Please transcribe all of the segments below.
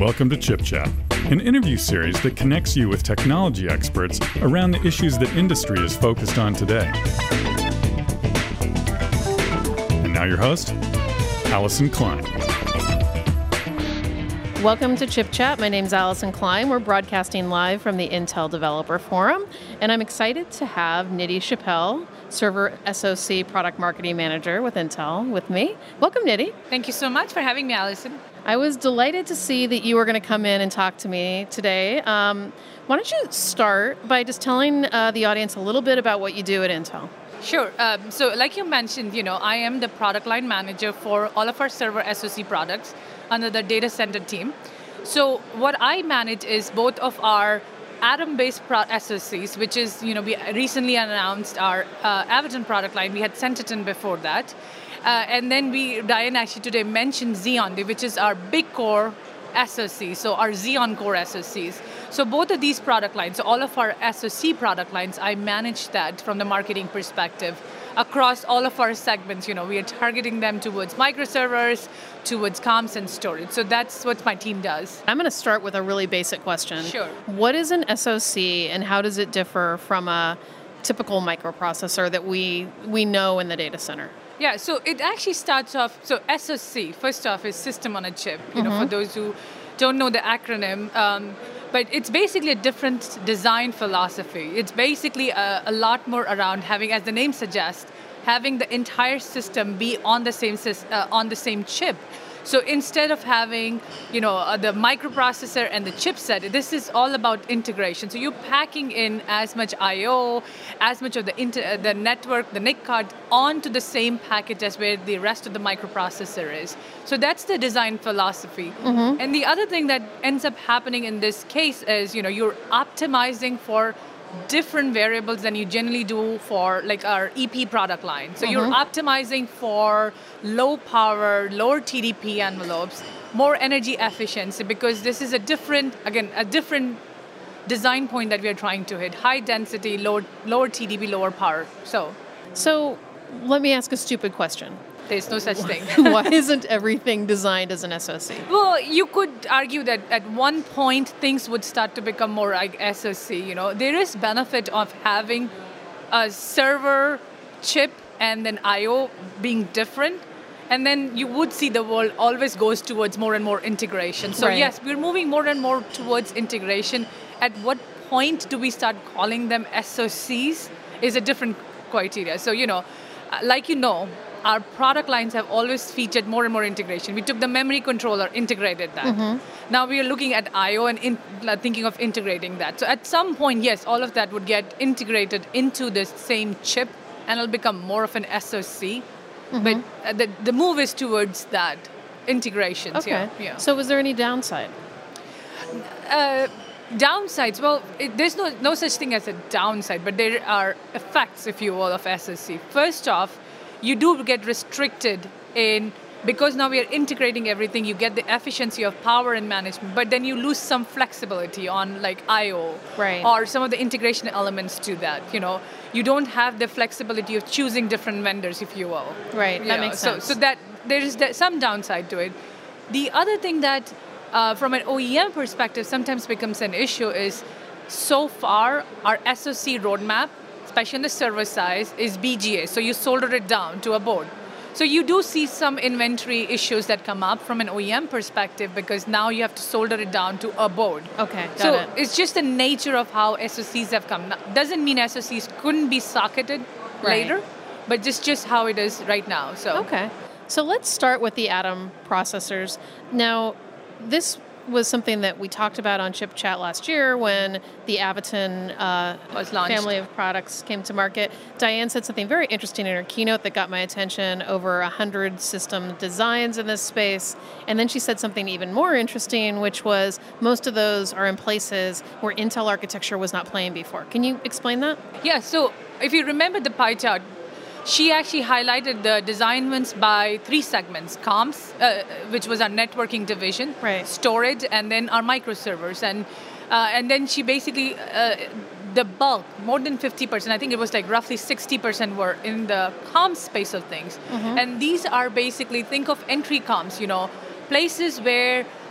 Welcome to Chip Chat, an interview series that connects you with technology experts around the issues that industry is focused on today. And now your host, Allison Klein. Welcome to Chip Chat. My name's Allison Klein. We're broadcasting live from the Intel Developer Forum, and I'm excited to have Nidhi Chappell, Server SoC Product Marketing Manager with Intel, with me. Welcome, Nidhi. Thank you so much for having me, Allison. I was delighted to see that you were going to come in and talk to me today. Why don't you start by just telling the audience a little bit about what you do at Intel? Sure. So like you mentioned, I am the product line manager for all of our server SoC products under the data center team. So what I manage is both of our Atom-based SoCs, which is, we recently announced our Avoton product line. We had Centaton before that. And then Diane actually today mentioned Xeon, which is our big core SoC, so our Xeon core SoCs. So both of these product lines, all of our SoC product lines, I manage that from the marketing perspective across all of our segments. We are targeting them towards microservers, towards comms and storage. So that's what my team does. I'm going to start with a really basic question. Sure. What is an SoC and how does it differ from a typical microprocessor that we know in the data center? Yeah, so it actually starts off, so SoC, first off, is system on a chip, for those who don't know the acronym. But it's basically a different design philosophy. It's basically a lot more around having, as the name suggests, having the entire system be on the same chip. So instead of having, the microprocessor and the chipset, this is all about integration. So you're packing in as much I/O, as much of the network, the NIC card, onto the same package as where the rest of the microprocessor is. So that's the design philosophy. And the other thing that ends up happening in this case is, you're optimizing for different variables than you generally do for like our EP product line. So you're optimizing for low power, lower TDP envelopes, more energy efficiency, because this is a different design point that we are trying to hit. High density, lower TDP, lower power. So let me ask a stupid question. There's no such thing. Why isn't everything designed as an SoC? Well, you could argue that at one point things would start to become more like SoC. There is benefit of having a server chip and then I/O being different. And then you would see the world always goes towards more and more integration. So right. Yes, we're moving more and more towards integration. At what point do we start calling them SoCs is a different criteria. So, our product lines have always featured more and more integration. We took the memory controller, integrated that. Now we are looking at I/O and thinking of integrating that. So at some point, yes, all of that would get integrated into the same chip and it'll become more of an SoC. But the move is towards that integration. Okay. Yeah. So was there any downside? Downsides, well, there's no such thing as a downside, but there are effects, if you will, of SoC. First off, you do get restricted because now we are integrating everything, you get the efficiency of power and management, but then you lose some flexibility on like I/O right. or some of the integration elements to that. You don't have the flexibility of choosing different vendors, if you will. Right, that makes sense. So that there is some downside to it. The other thing that, from an OEM perspective, sometimes becomes an issue is, so far, our SoC roadmap, especially on the server side, is BGA. So you solder it down to a board. So you do see some inventory issues that come up from an OEM perspective because now you have to solder it down to a board. Okay, got so it. It's just the nature of how SoCs have come. Doesn't mean SoCs couldn't be socketed later, but just how it is right now. Okay. So let's start with the Atom processors. Now, this was something that we talked about on Chip Chat last year when the Avoton was launched. Family of products came to market. Diane said something very interesting in her keynote that got my attention, over 100 system designs in this space. And then she said something even more interesting, which was most of those are in places where Intel architecture was not playing before. Can you explain that? Yeah, so if you remember the pie chart, she actually highlighted the design wins by 3 segments: comms, which was our networking division, right. storage, and then our microservers. And then she basically, the bulk, more than 50%, I think it was like roughly 60% were in the comms space of things. And these are basically, think of entry comms, places where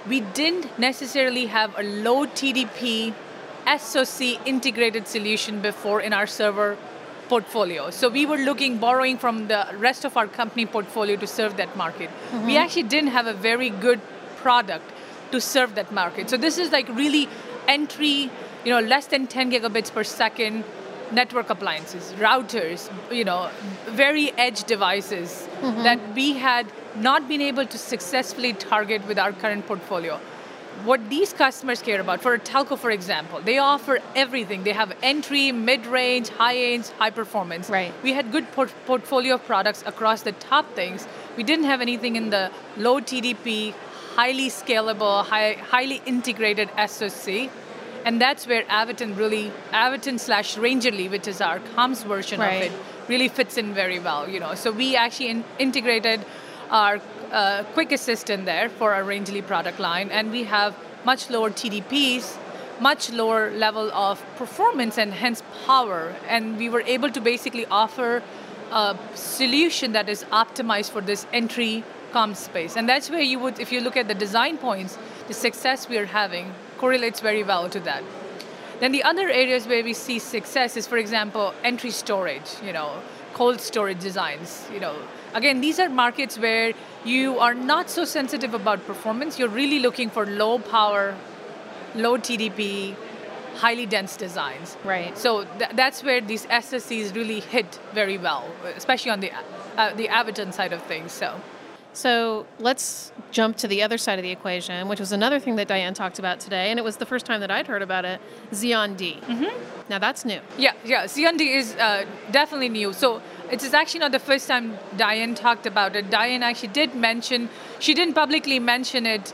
we didn't necessarily have a low TDP SoC integrated solution before in our server portfolio. So we were borrowing from the rest of our company portfolio to serve that market. We actually didn't have a very good product to serve that market. So this is like really entry, less than 10 gigabits per second network appliances, routers, very edge devices that we had not been able to successfully target with our current portfolio. What these customers care about, for a telco, for example, they offer everything. They have entry, mid-range, high-end, high performance. Right. We had good portfolio of products across the top things. We didn't have anything in the low TDP, highly scalable, highly integrated SoC. And that's where Aviton/Rangerly, which is our comms version of it, really fits in very well. So we actually integrated our Quick Assist in there for our Rangerly product line, and we have much lower TDPs, much lower level of performance and hence power. And we were able to basically offer a solution that is optimized for this entry comms space. And that's where you would, if you look at the design points, the success we are having correlates very well to that. Then the other areas where we see success is, for example, entry storage, cold storage designs. Again, these are markets where you are not so sensitive about performance. You're really looking for low power, low TDP, highly dense designs. Right. So that's where these SoCs really hit very well, especially on the Aviton side of things. So let's jump to the other side of the equation, which was another thing that Diane talked about today, and it was the first time that I'd heard about it, Xeon D. Now that's new. Yeah, Xeon D is definitely new. So it is actually not the first time Diane talked about it. Diane actually did mention, she didn't publicly mention it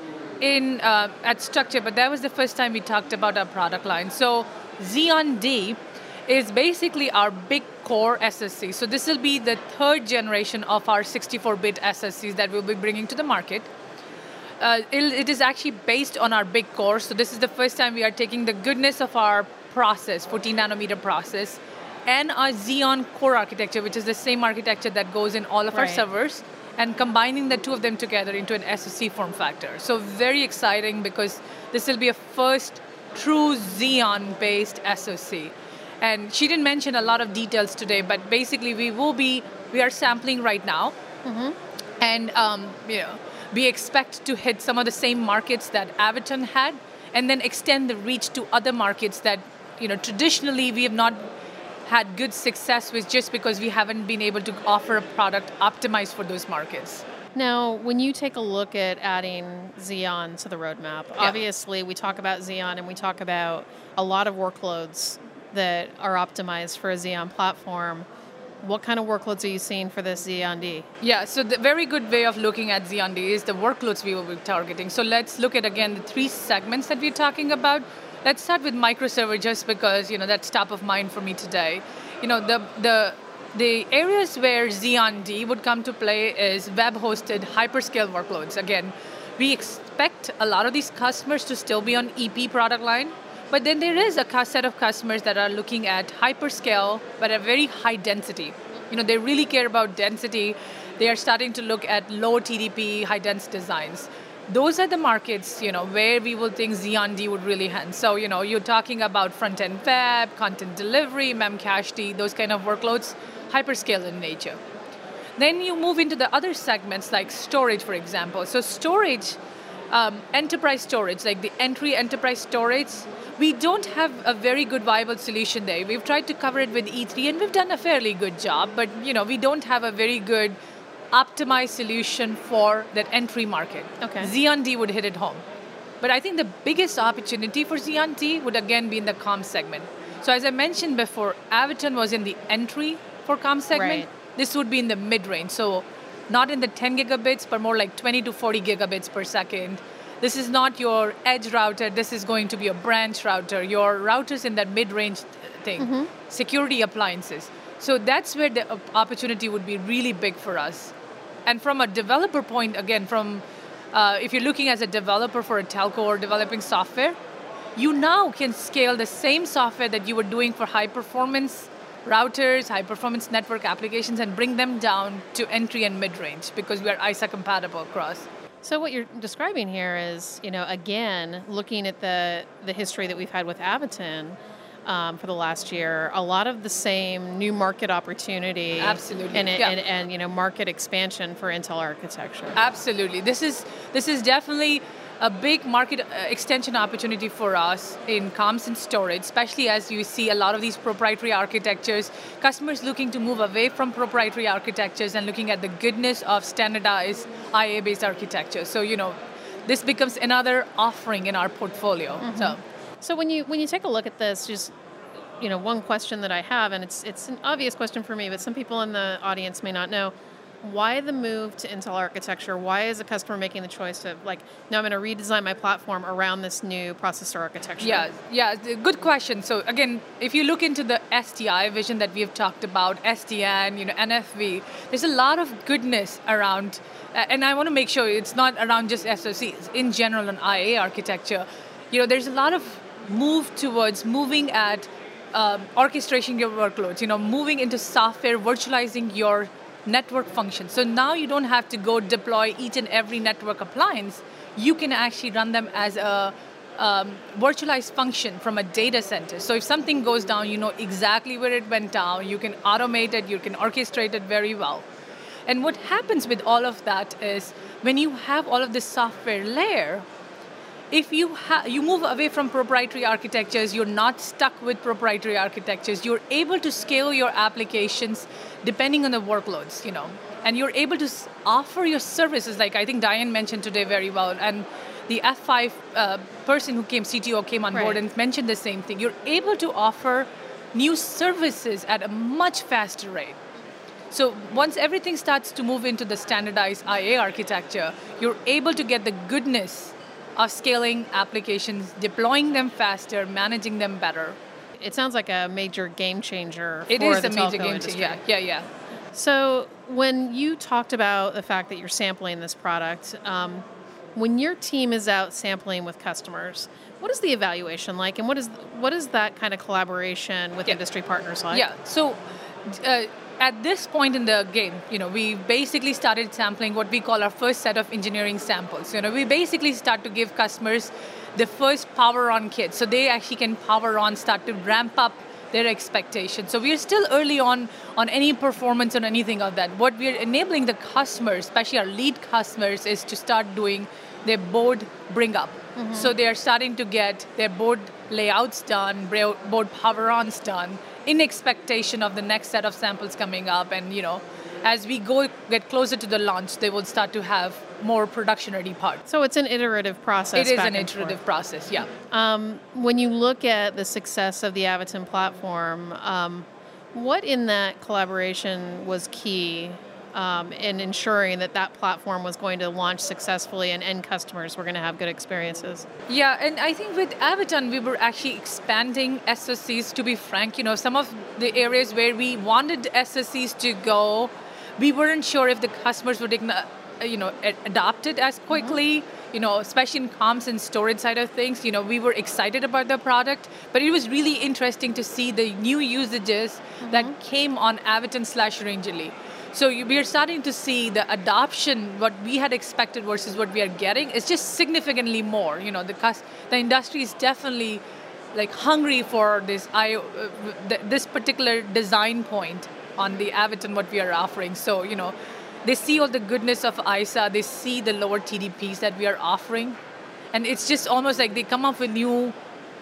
at Structure, but that was the first time we talked about our product line. So Xeon D is basically our big core SoC. So this will be the third generation of our 64-bit SoCs that we'll be bringing to the market. It is actually based on our big core. So this is the first time we are taking the goodness of our process, 14 nanometer process, and our Xeon core architecture, which is the same architecture that goes in all of our servers, and combining the two of them together into an SoC form factor. So very exciting because this will be a first true Xeon-based SoC. And she didn't mention a lot of details today, but basically we are sampling right now. And we expect to hit some of the same markets that Aviton had, and then extend the reach to other markets that traditionally we have not had good success with, just because we haven't been able to offer a product optimized for those markets. Now, when you take a look at adding Xeon to the roadmap, obviously we talk about Xeon and we talk about a lot of workloads that are optimized for a Xeon platform. What kind of workloads are you seeing for this Xeon D? Yeah, so the very good way of looking at Xeon D is the workloads we will be targeting. So let's look at, again, the three segments that we're talking about. Let's start with microserver, just because that's top of mind for me today. The areas where Xeon D would come to play is web-hosted hyperscale workloads. Again, we expect a lot of these customers to still be on EP product line, but then there is a set of customers that are looking at hyperscale, but at very high density. They really care about density. They are starting to look at low TDP, high dense designs. Those are the markets, where we will think Xeon D would really hand. So, you're talking about front-end web, content delivery, Memcached, those kind of workloads, hyperscale in nature. Then you move into the other segments like storage, for example. So storage, enterprise storage, like the entry enterprise storage, we don't have a very good viable solution there. We've tried to cover it with E3 and we've done a fairly good job, but we don't have a very good optimized solution for that entry market. Okay. Xeon D would hit it home. But I think the biggest opportunity for Xeon D would again be in the comm segment. So as I mentioned before, Aviton was in the entry for comm segment. Right. This would be in the mid-range. So not in the 10 gigabits, but more like 20 to 40 gigabits per second. This is not your edge router. This is going to be a branch router. Your routers in that mid-range thing. Security appliances. So that's where the opportunity would be really big for us. And from a developer point, again, if you're looking as a developer for a telco or developing software, you now can scale the same software that you were doing for high-performance routers, high-performance network applications, and bring them down to entry and mid-range because we are ISA compatible across. So what you're describing here is, again, looking at the history that we've had with Aviton for the last year, a lot of the same new market opportunity, absolutely, and market expansion for Intel architecture. Absolutely, this is definitely a big market extension opportunity for us in comms and storage, especially as you see a lot of these proprietary architectures, customers looking to move away from proprietary architectures and looking at the goodness of standardized IA-based architecture. So, this becomes another offering in our portfolio. Mm-hmm. So when you take a look at this, just one question that I have, and it's an obvious question for me, but some people in the audience may not know. Why the move to Intel architecture? Why is a customer making the choice to, now I'm going to redesign my platform around this new processor architecture? Yeah, good question. So again, if you look into the SDI vision that we have talked about, SDN, NFV, there's a lot of goodness around, and I want to make sure it's not around just SoCs. In general, on IA architecture, there's a lot of move towards moving at orchestrating your workloads, moving into software, virtualizing your network function. So now you don't have to go deploy each and every network appliance. You can actually run them as a virtualized function from a data center. So if something goes down, you know exactly where it went down. You can automate it. You can orchestrate it very well. And what happens with all of that is when you have all of this software layer, if you move away from proprietary architectures, you're not stuck with proprietary architectures, you're able to scale your applications depending on the workloads, and you're able to offer your services, like I think Diane mentioned today very well, and the F5 CTO came on board and mentioned the same thing. You're able to offer new services at a much faster rate. So once everything starts to move into the standardized IA architecture, you're able to get the goodness of scaling applications, deploying them faster, managing them better. It sounds like a major game changer for the telco industry. It is a major game changer, yeah. So when you talked about the fact that you're sampling this product, when your team is out sampling with customers, what is the evaluation like, and what is that kind of collaboration with industry partners like? Yeah, so at this point in the game, we basically started sampling what we call our first set of engineering samples. We basically start to give customers the first power on kit, so they actually can power on, start to ramp up their expectations. So we are still early on any performance or anything of that. What we are enabling the customers, especially our lead customers, is to start doing their board bring up. Mm-hmm. So they are starting to get their board layouts done, board power-ons done, in expectation of the next set of samples coming up. And, as we get closer to the launch, they will start to have more production-ready parts. So it's an iterative process. It is an iterative process, yeah. When you look at the success of the Aviton platform, what in that collaboration was key in ensuring that platform was going to launch successfully and end customers were going to have good experiences? Yeah, and I think with Aviton, we were actually expanding SoCs, to be frank. Some of the areas where we wanted SoCs to go, we weren't sure if the customers would adopt it as quickly. Mm-hmm. Especially in comms and storage side of things, we were excited about the product, but it was really interesting to see the new usages that came on Aviton/Rangeley. So we are starting to see the adoption, what we had expected versus what we are getting, is just significantly more. The industry is definitely hungry for this particular design point on the Aviton, what we are offering. So, they see all the goodness of ISA, they see the lower TDPs that we are offering, and it's just almost like they come up with new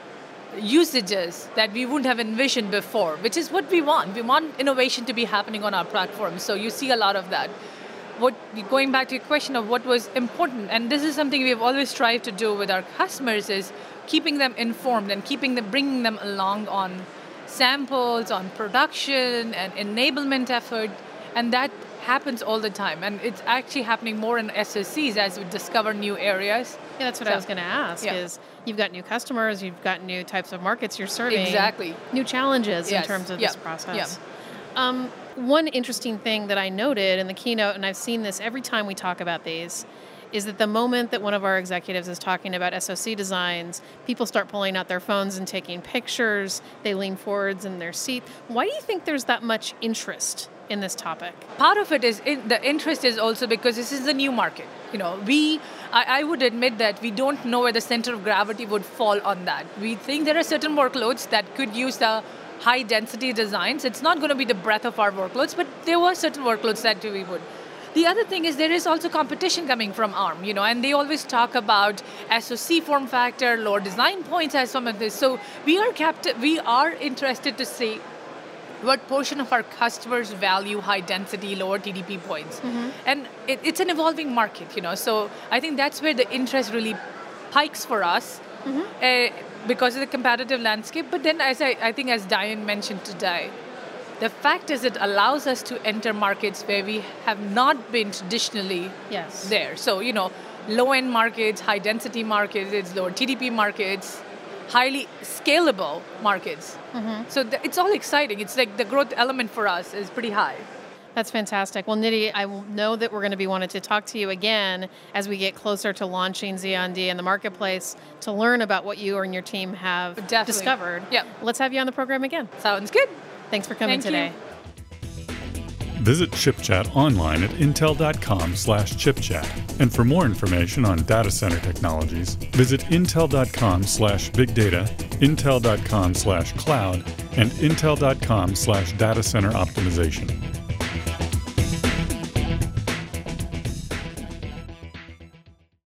usages that we wouldn't have envisioned before, which is what we want. We want innovation to be happening on our platform. So you see a lot of that. Going back to your question of what was important, and this is something we've always tried to do with our customers, is keeping them informed and bringing them along on samples, on production and enablement effort, and that happens all the time, and it's actually happening more in SoCs as we discover new areas. Yeah, that's what I was going to ask, is you've got new customers, you've got new types of markets you're serving. Exactly. New challenges in terms of this process. Yeah. One interesting thing that I noted in the keynote, and I've seen this every time we talk about these, is that the moment that one of our executives is talking about SoC designs, people start pulling out their phones and taking pictures, they lean forwards in their seat. Why do you think there's that much interest in this topic? Part of it is the interest is also because this is a new market. I would admit that we don't know where the center of gravity would fall on that. We think there are certain workloads that could use the high density designs. It's not going to be the breadth of our workloads, but there were certain workloads that we would. The other thing is there is also competition coming from ARM, and they always talk about SoC form factor, lower design points as some of this. So we are interested to see what portion of our customers value high density, lower TDP points. Mm-hmm. And it's an evolving market, So I think that's where the interest really pikes for us because of the competitive landscape. But then I think as Diane mentioned today, the fact is it allows us to enter markets where we have not been traditionally there. So, low-end markets, high-density markets, it's lower TDP markets, highly scalable markets. Mm-hmm. So it's all exciting. It's like the growth element for us is pretty high. That's fantastic. Well, Nidhi, I know that we're going to be wanting to talk to you again as we get closer to launching Xeon D in the marketplace to learn about what you and your team have discovered. Yep. Let's have you on the program again. Sounds good. Thanks for coming today. Visit ChipChat online at intel.com/chipchat. And for more information on data center technologies, visit intel.com/bigdata, intel.com/cloud, and intel.com/datacenter optimization.